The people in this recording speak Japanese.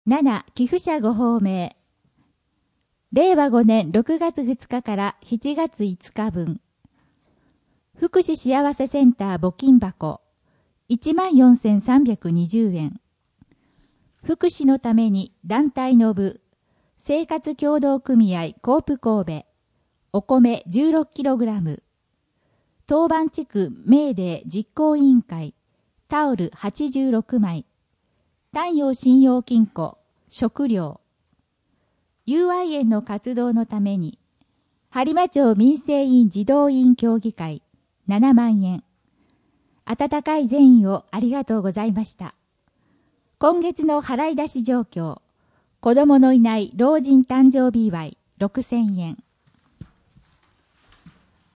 7. 寄付者ご法名。令和5年6月2日から7月5日分。福祉幸せセンター募金箱。14,320円。福祉のために団体の部。生活協同組合コープ神戸。お米 16kg。当番地区メーデー実行委員会。タオル86枚。太陽信用金庫、食料。UIN の活動のために、播磨町民生委員児童委員協議会、7万円。温かい善意をありがとうございました。今月の払い出し状況、子供のいない老人誕生日祝い、6000円。